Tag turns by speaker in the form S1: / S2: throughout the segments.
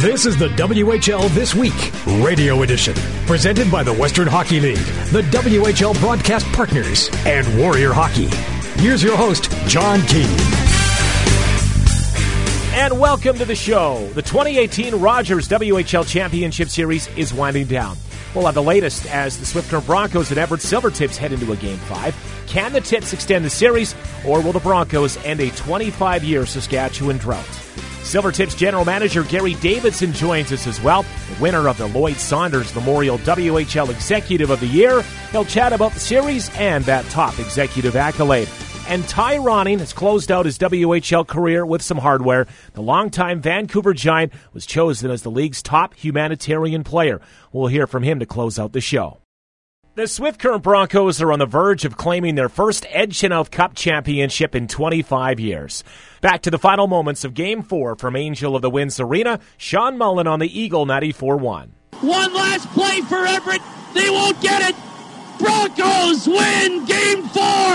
S1: This is the WHL This Week, Radio Edition, presented by the Western Hockey League, the WHL broadcast partners, and Warrior Hockey. Here's your host, John Keane.
S2: And welcome to the show. The 2018 Rogers WHL Championship Series is winding down. We'll have the latest as the Swift Current Broncos and Everett Silvertips head into a Game 5. Can the Tips extend the series, or will the Broncos end a 25-year Saskatchewan drought? Silvertips General Manager Gary Davidson joins us as well, the winner of the Lloyd Saunders Memorial WHL Executive of the Year. He'll chat about the series and that top executive accolade. And Ty Ronning has closed out his WHL career with some hardware. The longtime Vancouver Giant was chosen as the league's top humanitarian player. We'll hear from him to close out the show. The Swift Current Broncos are on the verge of claiming their first Ed Chynoweth Cup championship in 25 years. Back to the final moments of Game 4 from Angel of the Winds Arena. Sean Mullen on the Eagle 94-1.
S3: One last play for Everett. They won't get it. Broncos win Game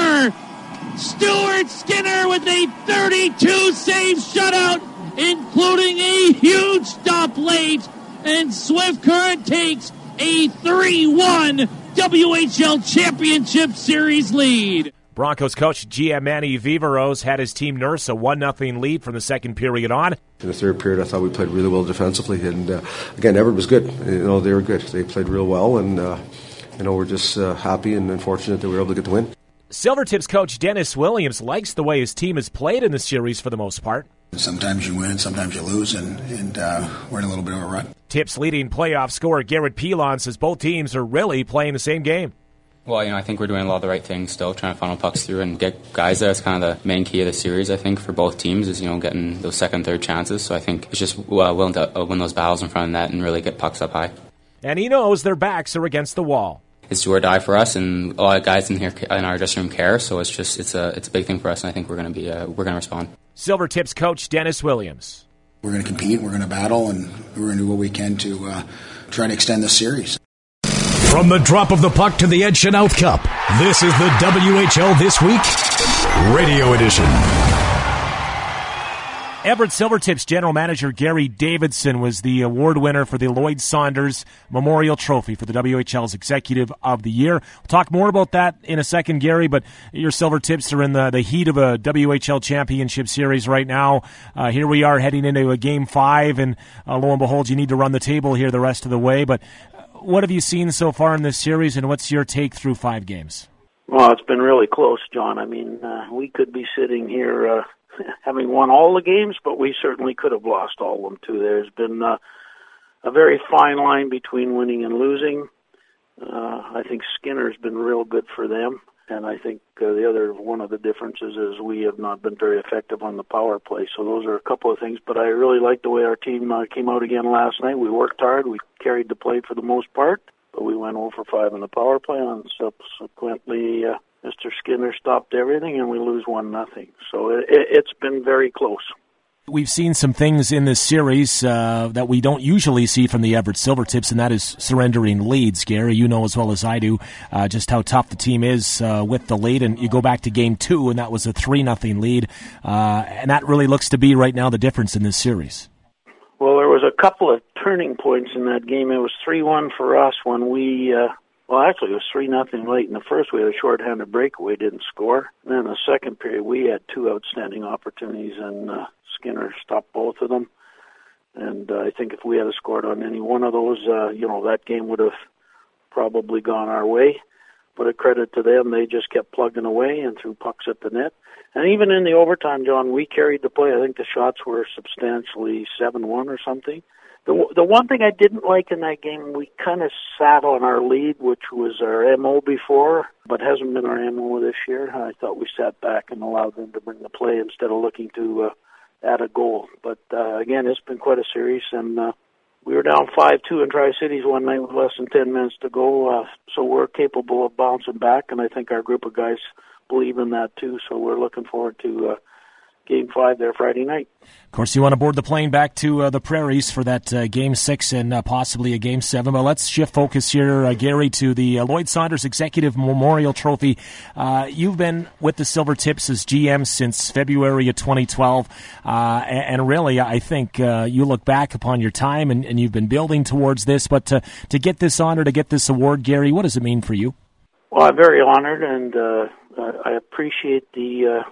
S3: 4. Stuart Skinner with a 32-save shutout, including a huge stop late. And Swift Current takes a 3-1 WHL Championship Series lead.
S2: Broncos coach GM Manny Viveros had his team nurse a 1-0 lead from the second period on.
S4: In the third period, I thought we played really well defensively, and again, Everett was good. They were good. They played real well, and we're just happy and fortunate that we were able to get the win.
S2: Silvertips coach Dennis Williams likes the way his team has played in the series for the most part.
S5: Sometimes you win, sometimes you lose, and we're in a little bit of a rut.
S2: Tips leading playoff scorer Garrett Pilon says both teams are really playing the same game.
S6: Well, I think we're doing a lot of the right things still, trying to funnel pucks through and get guys there. It's kind of the main key of the series, I think, for both teams is, getting those second, third chances. So I think it's just willing to win those battles in front of net and really get pucks up high.
S2: And he knows their backs are against the wall.
S6: It's do or die for us, and a lot of guys in here in our dressing room care. So it's a big thing for us, and I think we're going to respond.
S2: Silvertips coach Dennis Williams.
S5: We're going to compete, we're going to battle, and we're going to do what we can to try to extend this series.
S1: From the drop of the puck to the Ed Chynoweth Cup, this is the WHL This Week, Radio Edition.
S2: Everett Silvertips General Manager Gary Davidson was the award winner for the Lloyd Saunders Memorial Trophy for the WHL's Executive of the Year. We'll talk more about that in a second, Gary, but your Silvertips are in the heat of a WHL Championship Series right now. Here we are heading into a Game 5, and lo and behold, you need to run the table here the rest of the way. But what have you seen so far in this series, and what's your take through 5 games?
S7: Well, it's been really close, John. I mean, we could be sitting here having won all the games, but we certainly could have lost all of them, too. There's been a very fine line between winning and losing. I think Skinner's been real good for them, and I think the other one of the differences is we have not been very effective on the power play. So those are a couple of things, but I really like the way our team came out again last night. We worked hard. We carried the play for the most part, but we went 0 for 5 in the power play, and subsequently Mr. Skinner stopped everything, and we lose 1-0. So it's been very close.
S2: We've seen some things in this series that we don't usually see from the Everett Silvertips, and that is surrendering leads. Gary, you know as well as I do just how tough the team is with the lead. And you go back to Game 2, and that was a 3-0 lead. And that really looks to be right now the difference in this series.
S7: Well, there was a couple of turning points in that game. It was 3-1 for us when we... Actually, it was 3-0 late in the first. We had a shorthanded breakaway, didn't score. And then in the second period, we had 2 outstanding opportunities, and Skinner stopped both of them. And I think if we had scored on any one of those, that game would have probably gone our way. But a credit to them, they just kept plugging away and threw pucks at the net. And even in the overtime, John, we carried the play. I think the shots were substantially 7-1 or something. The one thing I didn't like in that game, we kind of sat on our lead, which was our MO before, but hasn't been our MO this year. I thought we sat back and allowed them to bring the play instead of looking to add a goal. But again, it's been quite a series, and we were down 5-2 in Tri-Cities one night with less than 10 minutes to go, so we're capable of bouncing back, and I think our group of guys believe in that too, so we're looking forward to Game 5 there Friday night.
S2: Of course, you want to board the plane back to the Prairies for that Game 6 and possibly a Game 7. But let's shift focus here, Gary, to the Lloyd Saunders Executive Memorial Trophy. You've been with the Silvertips as GM since February of 2012. And really, I think you look back upon your time and you've been building towards this. But to get this honor, to get this award, Gary, what does it mean for you?
S7: Well, I'm very honored, and I appreciate the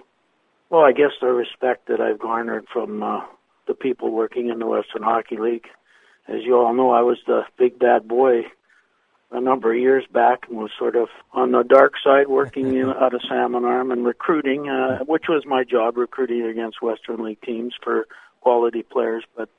S7: respect that I've garnered from the people working in the Western Hockey League. As you all know, I was the big bad boy a number of years back and was sort of on the dark side working out of Salmon Arm and recruiting, which was my job, recruiting against Western League teams for quality players. But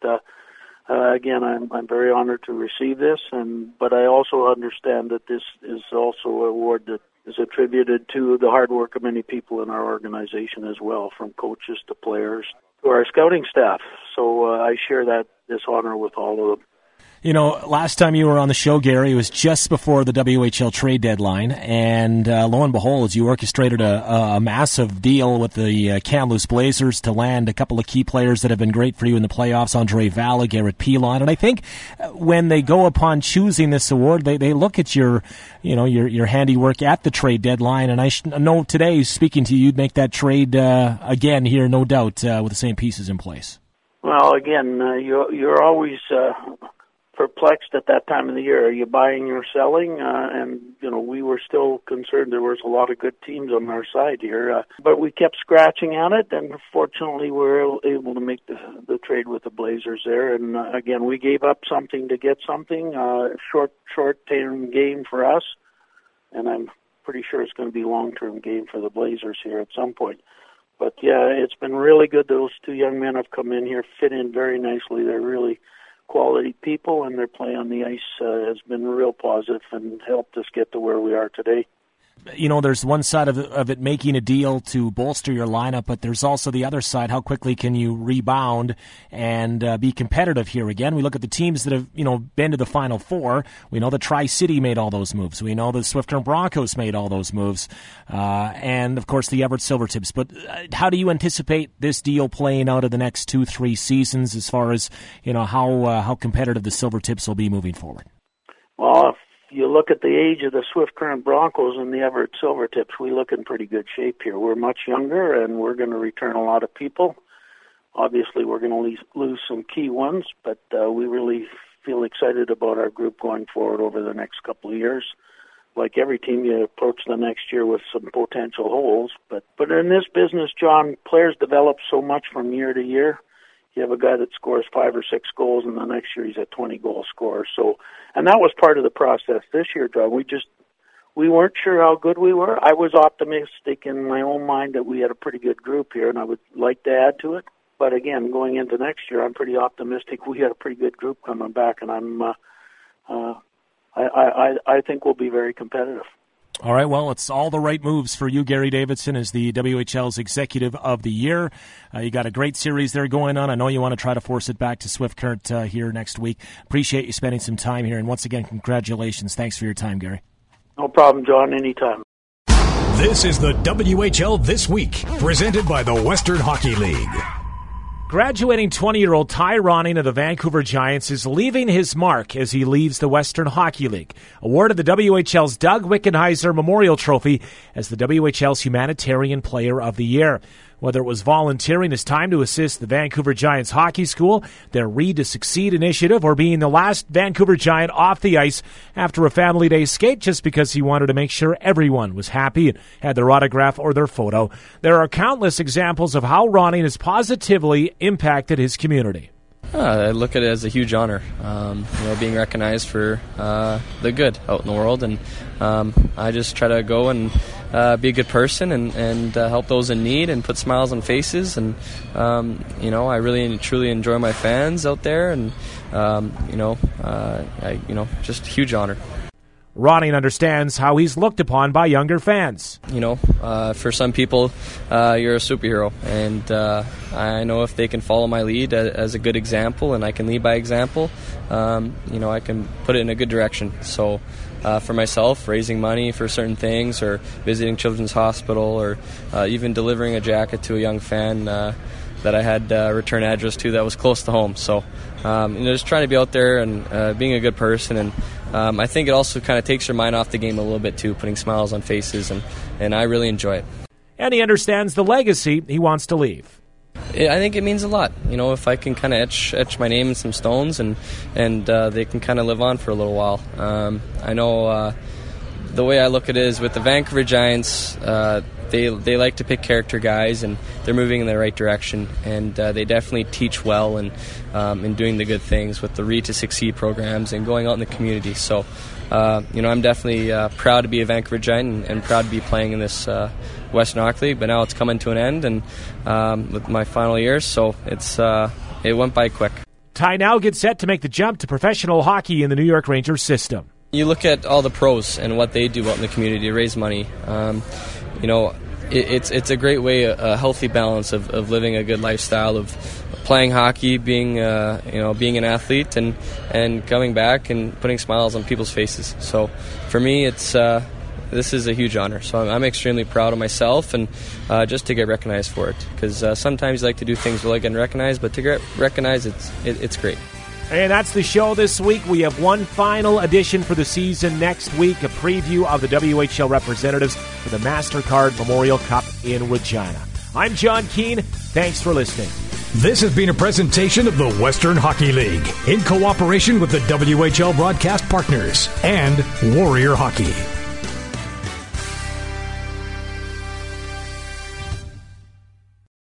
S7: again, I'm very honored to receive this, but I also understand that this is also an award that is attributed to the hard work of many people in our organization as well, from coaches to players to our scouting staff. So I share this honor with all of them.
S2: You know, last time you were on the show, Gary, it was just before the WHL trade deadline, and lo and behold, you orchestrated a massive deal with the Kamloops Blazers to land a couple of key players that have been great for you in the playoffs, Andre Valla, Garrett Pilon, and I think when they go upon choosing this award, they look at your handiwork at the trade deadline, and I know today, speaking to you, you'd make that trade again here, no doubt, with the same pieces in place.
S7: Well, again, you're always perplexed at that time of the year. Are you buying or selling? And we were still concerned. There was a lot of good teams on our side here, but we kept scratching at it, and fortunately we were able to make the trade with the Blazers there. And again, we gave up something to get something. Short-term gain for us, and I'm pretty sure it's going to be long-term gain for the Blazers here at some point. But yeah, it's been really good. Those two young men have come in here, fit in very nicely. They're really quality people, and their play on the ice has been real positive and helped us get to where we are today.
S2: You know, there's one side of it making a deal to bolster your lineup, but there's also the other side. How quickly can you rebound and be competitive here again? We look at the teams that have, been to the Final Four. We know the Tri-City made all those moves. We know the Swift Current Broncos made all those moves. And, of course, the Everett Silvertips. But how do you anticipate this deal playing out of the next 2-3 seasons as far as, how competitive the Silvertips will be moving forward?
S7: Well, if you look at the age of the Swift Current Broncos and the Everett Silvertips, we look in pretty good shape here. We're much younger, and we're going to return a lot of people. Obviously, we're going to lose some key ones, but we really feel excited about our group going forward over the next couple of years. Like every team, you approach the next year with some potential holes. But in this business, John, players develop so much from year to year. You have a guy that scores 5 or 6 goals, and the next year he's a 20-goal scorer. So, and that was part of the process this year, John. We weren't sure how good we were. I was optimistic in my own mind that we had a pretty good group here, and I would like to add to it. But again, going into next year, I'm pretty optimistic. We had a pretty good group coming back, and I think we'll be very competitive.
S2: All right, well, it's all the right moves for you, Gary Davidson, as the WHL's Executive of the Year. You got a great series there going on. I know you want to try to force it back to Swift Current here next week. Appreciate you spending some time here, and once again, congratulations. Thanks for your time, Gary.
S7: No problem, John. Anytime.
S1: This is the WHL This Week, presented by the Western Hockey League.
S2: Graduating 20-year-old Ty Ronning of the Vancouver Giants is leaving his mark as he leaves the Western Hockey League, awarded the WHL's Doug Wickenheiser Memorial Trophy as the WHL's Humanitarian Player of the Year. Whether it was volunteering his time to assist the Vancouver Giants Hockey School, their Read to Succeed initiative, or being the last Vancouver Giant off the ice after a family day skate just because he wanted to make sure everyone was happy and had their autograph or their photo, there are countless examples of how Ronning has positively impacted his community.
S8: I look at it as a huge honor, being recognized for the good out in the world, and I just try to go and be a good person and help those in need and put smiles on faces, and I really and truly enjoy my fans out there, and just huge honor.
S2: Ronning understands how he's looked upon by younger fans.
S8: For some people, you're a superhero, and I know if they can follow my lead as a good example, and I can lead by example, I can put it in a good direction. So for myself, raising money for certain things, or visiting Children's Hospital, or even delivering a jacket to a young fan that I had return address to that was close to home. So just trying to be out there and being a good person, and I think it also kind of takes your mind off the game a little bit too, putting smiles on faces, and I really enjoy it.
S2: And he understands the legacy he wants to leave.
S8: I think it means a lot. If I can kind of etch my name in some stones, and they can kind of live on for a little while. I know the way I look at it is with the Vancouver Giants, they like to pick character guys, and they're moving in the right direction, and they definitely teach well and in doing the good things with the Read to Succeed programs and going out in the community. So, I'm definitely proud to be a Vancouver Giant and proud to be playing in this Western Hockey League, but now it's coming to an end, and with my final years, so it went by quick.
S2: Ty now gets set to make the jump to professional hockey in the New York Rangers system.
S8: You look at all the pros and what they do out in the community to raise money. It's a great way, a healthy balance of living a good lifestyle, of playing hockey, being an athlete, and coming back and putting smiles on people's faces. So for me, this is a huge honor. So I'm extremely proud of myself, and just to get recognized for it, because sometimes you like to do things without getting recognized, but to get recognized, it's great.
S2: And that's the show this week. We have one final edition for the season next week, a preview of the WHL representatives for the MasterCard Memorial Cup in Regina. I'm John Keane. Thanks for listening.
S1: This has been a presentation of the Western Hockey League in cooperation with the WHL broadcast partners and Warrior Hockey.